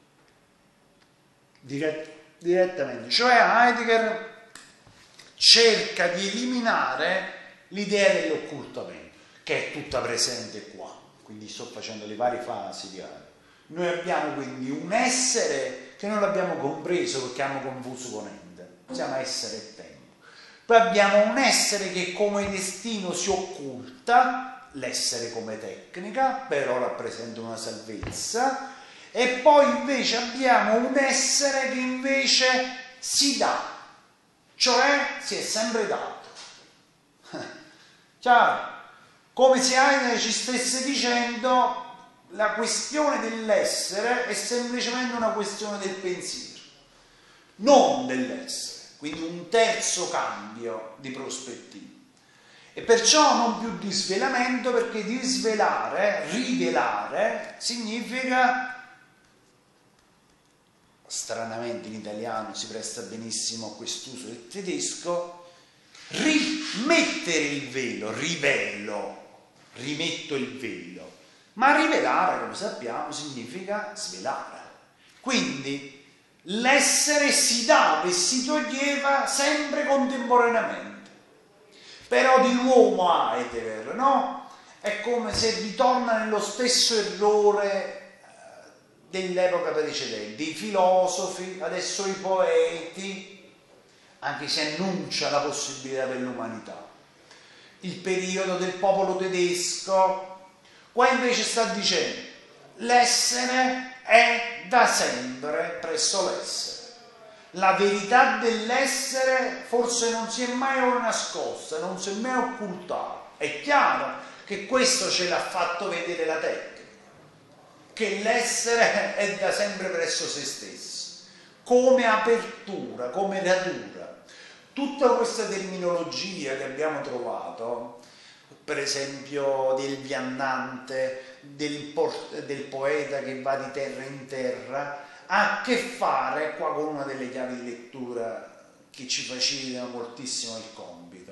direttamente, cioè Heidegger cerca di eliminare l'idea dell'occultamento, che è tutta presente qua, quindi sto facendo le varie fasi di Heidegger. Noi abbiamo quindi un essere che non l'abbiamo compreso perché abbiamo confuso con ente, siamo essere e tempo. Poi abbiamo un essere che come destino si occulta, l'essere come tecnica, però rappresenta una salvezza, e poi invece abbiamo un essere che invece si dà, cioè si è sempre dato. Chiaro? Come se Heidegger ci stesse dicendo la questione dell'essere è semplicemente una questione del pensiero, non dell'essere, quindi un terzo cambio di prospettiva. E perciò non più disvelamento, perché disvelare, rivelare, significa, stranamente in italiano si presta benissimo a quest'uso del tedesco, rimettere il velo, rivelo, rimetto il velo. Ma rivelare, come sappiamo, significa svelare. Quindi l'essere si dava e si toglieva sempre contemporaneamente. Però di l'uomo Heidegger, no? È come se ritorna nello stesso errore dell'epoca precedente. I filosofi, adesso i poeti, anche se annuncia la possibilità dell'umanità. Il periodo del popolo tedesco, qua invece sta dicendo l'essere è da sempre presso l'essere. La verità dell'essere forse non si è mai nascosta, non si è mai occultata. È chiaro che questo ce l'ha fatto vedere la tecnica, che l'essere è da sempre presso se stesso, come apertura, come radura. Tutta questa terminologia che abbiamo trovato, per esempio del viandante, del poeta che va di terra in terra, ha a che fare qua con una delle chiavi di lettura che ci facilitano moltissimo il compito,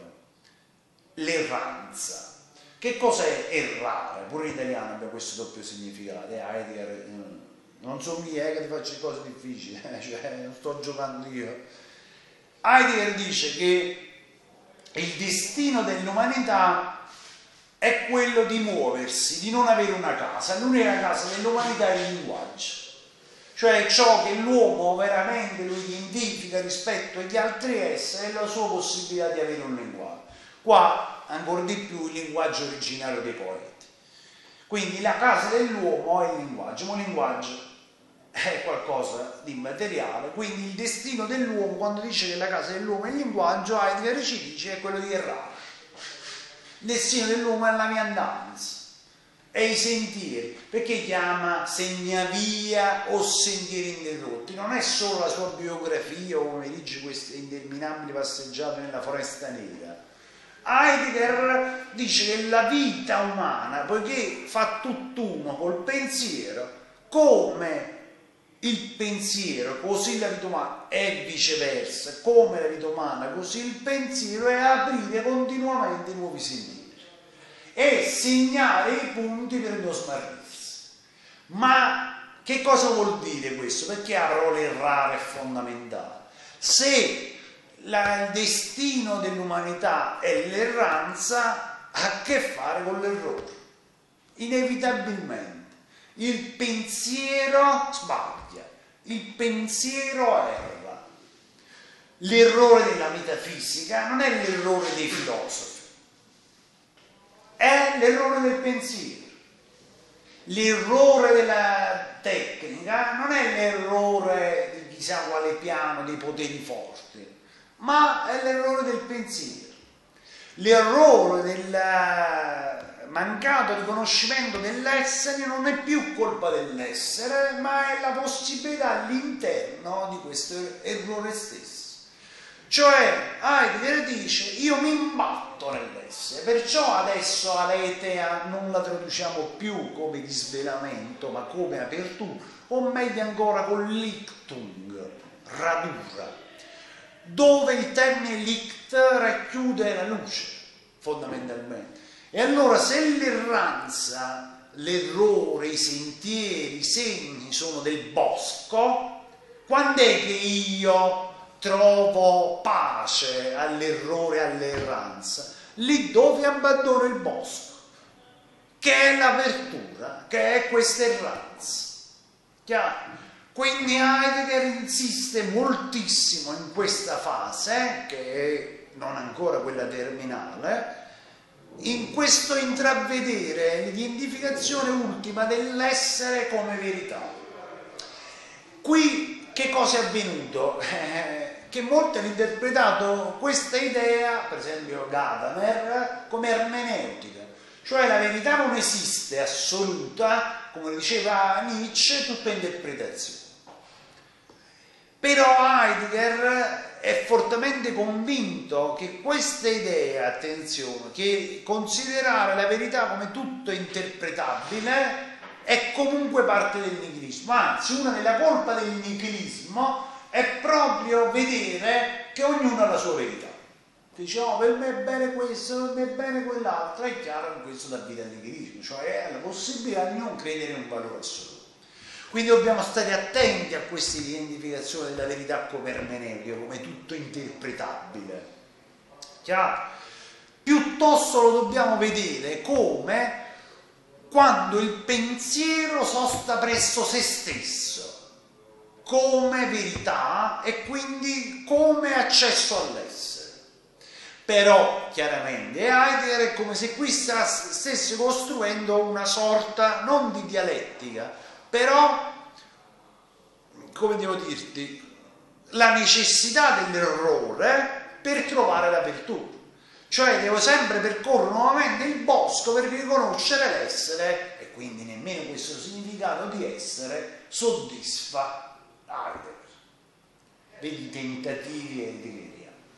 l'erranza. Che cos'è errare? Pure in italiano abbiamo questo doppio significato. Heidegger, non so mie che ti faccio cose difficili, cioè non sto giocando io. Heidegger dice che il destino dell'umanità è quello di muoversi, di non avere una casa. L'unica casa dell'umanità è il linguaggio. Cioè ciò che l'uomo veramente lo identifica rispetto agli altri esseri è la sua possibilità di avere un linguaggio. Qua ancora di più il linguaggio originario dei poeti. Quindi la casa dell'uomo è il linguaggio, ma il linguaggio è qualcosa di immateriale, quindi il destino dell'uomo, quando dice che la casa dell'uomo è il linguaggio, Heidegger ci dice è quello di errare. Il destino dell'uomo è la viandanza, è i sentieri, perché chiama segnavia o sentieri interrotti? Non è solo la sua biografia o come dice queste interminabili passeggiate nella foresta nera. Heidegger dice che la vita umana, poiché fa tutt'uno col pensiero, come il pensiero, così la vita umana, è viceversa, come la vita umana, così il pensiero, è aprire continuamente nuovi sentieri e segnare i punti per non smarrirsi. Ma che cosa vuol dire questo? Perché la parola errare è fondamentale. Se il destino dell'umanità è l'erranza, ha a che fare con l'errore, inevitabilmente. Il pensiero sbaglia, il pensiero erra. L'errore della metafisica non è l'errore dei filosofi, è l'errore del pensiero. L'errore della tecnica non è l'errore di chissà quale piano dei poteri forti, ma è l'errore del pensiero. L'errore del mancato riconoscimento dell'essere non è più colpa dell'essere, ma è la possibilità all'interno di questo errore stesso. Cioè Heidegger dice: io mi imbatto nell'essere, perciò adesso aletheia non la traduciamo più come disvelamento ma come apertura, o meglio ancora con Lichtung, radura, dove il termine Licht racchiude la luce fondamentalmente. E allora se l'erranza, l'errore, i sentieri, i segni sono del bosco, quando è che io trovo pace all'errore, all'erranza? Lì dove abbandono il bosco, che è l'apertura, che è questa erranza. Chiaro? Quindi Heidegger insiste moltissimo in questa fase, che è non ancora quella terminale, in questo intravedere l'identificazione ultima dell'essere come verità. Qui che cosa è avvenuto? Che molti hanno interpretato questa idea, per esempio Gadamer, come ermeneutica, cioè la verità non esiste assoluta, come diceva Nietzsche, tutta interpretazione. Però Heidegger è fortemente convinto che questa idea, attenzione, che considerare la verità come tutto interpretabile è comunque parte del nichilismo, anzi una delle colpe del nichilismo è proprio vedere che ognuno ha la sua verità. Dice: oh, per me è bene questo, per me è bene quell'altro. È chiaro che questo dà vita al nichilismo, cioè è la possibilità di non credere in un valore assoluto. Quindi dobbiamo stare attenti a questa identificazione della verità come ermeneutica, come tutto interpretabile. Chiaro? Piuttosto lo dobbiamo vedere come quando il pensiero sosta presso se stesso, come verità e quindi come accesso all'essere. Però chiaramente Heidegger è come se qui stesse costruendo una sorta non di dialettica, però, come devo dirti, la necessità dell'errore per trovare l'apertura. Cioè devo sempre percorrere nuovamente il bosco per riconoscere l'essere, e quindi nemmeno questo significato di essere soddisfa Heidegger. Vedi i tentativi heideggeriani.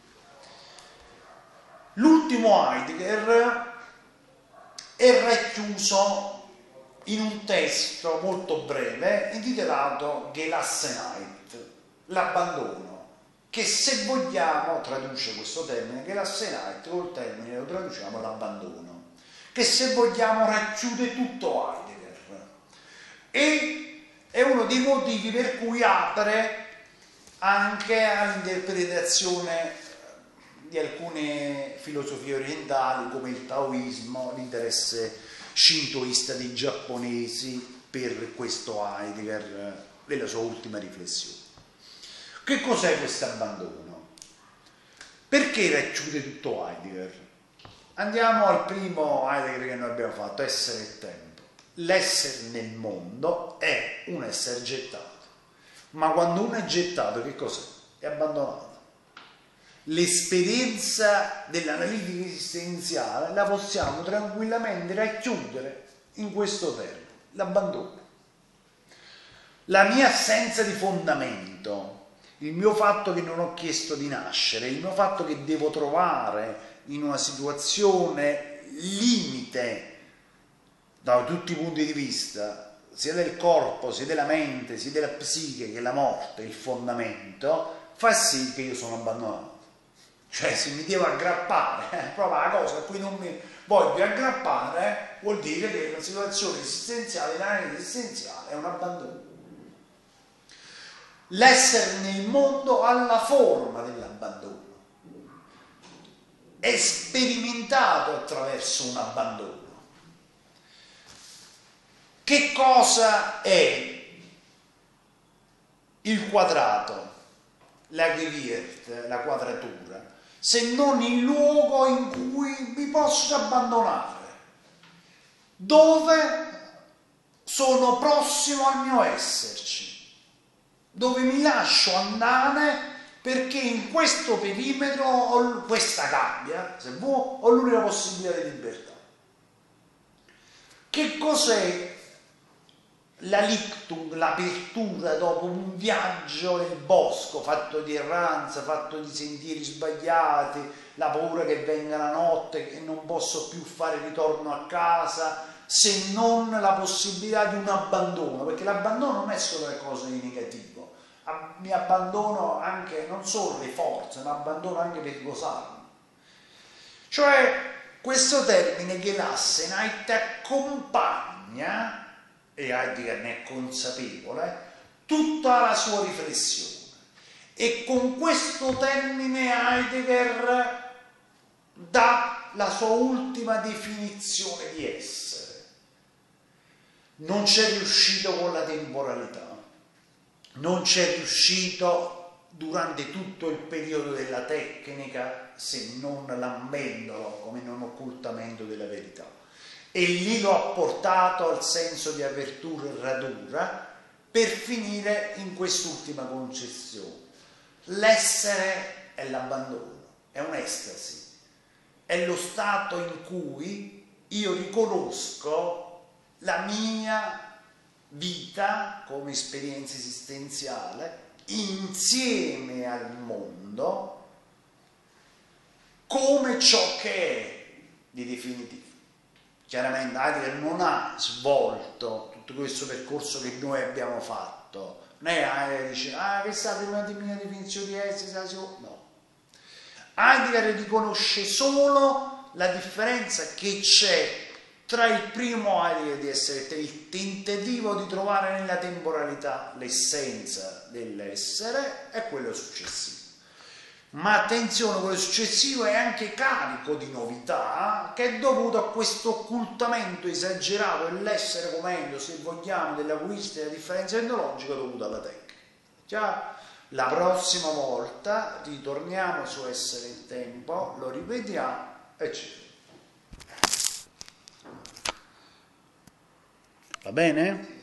L'ultimo Heidegger è racchiuso in un testo molto breve intitolato Gelassenheit, l'abbandono, che se vogliamo traduce questo termine Gelassenheit, col termine lo traduciamo l'abbandono, che se vogliamo racchiude tutto Heidegger e è uno dei motivi per cui apre anche all'interpretazione di alcune filosofie orientali come il taoismo, l'interesse shintoista dei giapponesi per questo Heidegger nella sua ultima riflessione. Che cos'è questo abbandono? Perché racchiude tutto Heidegger? Andiamo al primo Heidegger che noi abbiamo fatto, essere e tempo. L'essere nel mondo è un essere gettato, ma quando uno è gettato che cos'è? È abbandonato. L'esperienza dell'analitica esistenziale la possiamo tranquillamente racchiudere in questo termine, l'abbandono. La mia assenza di fondamento, il mio fatto che non ho chiesto di nascere, il mio fatto che devo trovare in una situazione limite da tutti i punti di vista, sia del corpo, sia della mente, sia della psiche, che la morte, il fondamento, fa sì che io sono abbandonato. Cioè se mi devo aggrappare proprio la cosa a cui non mi voglio aggrappare, vuol dire che la situazione esistenziale, l'analisi esistenziale è un abbandono. L'essere nel mondo ha la forma dell'abbandono, è sperimentato attraverso un abbandono. Che cosa è il quadrato, la Gewirt, la quadratura, se non il luogo in cui mi posso abbandonare? dove sono prossimo al mio esserci, dove mi lascio andare perché in questo perimetro ho questa gabbia, se vuoi, ho l'unica possibilità di libertà. Che cos'è la Lichtung, l'apertura dopo un viaggio nel bosco fatto di erranza, fatto di sentieri sbagliati, la paura che venga la notte, che non posso più fare ritorno a casa, se non la possibilità di un abbandono, perché l'abbandono non è solo le cose di negativo, mi abbandono anche, non solo le forze, ma abbandono anche per riposarmi. Cioè, questo termine Gelassenheit accompagna, e Heidegger ne è consapevole, tutta la sua riflessione. E con questo termine Heidegger dà la sua ultima definizione di essere. Non c'è riuscito con la temporalità, non c'è riuscito durante tutto il periodo della tecnica se non lambendolo come non occultamento della verità. E lì lo ha portato al senso di apertura e radura per finire in quest'ultima concezione. L'essere è l'abbandono, è un'estasi, è lo stato in cui io riconosco la mia vita come esperienza esistenziale insieme al mondo come ciò che è di definitivo. Chiaramente Heidegger non ha svolto tutto questo percorso che noi abbiamo fatto, non è Heidegger dice questa è la prima definizione di essere, no. Heidegger riconosce solo la differenza che c'è tra il primo Heidegger di essere, il tentativo di trovare nella temporalità l'essenza dell'essere, e quello successivo. Ma attenzione, quello successivo è anche carico di novità, che è dovuto a questo occultamento esagerato dell'essere come endo, se vogliamo, dell'agoista e della differenza etnologica dovuta alla tecnica. Già, la prossima volta ritorniamo su essere il tempo, lo ripetiamo, eccetera. Va bene?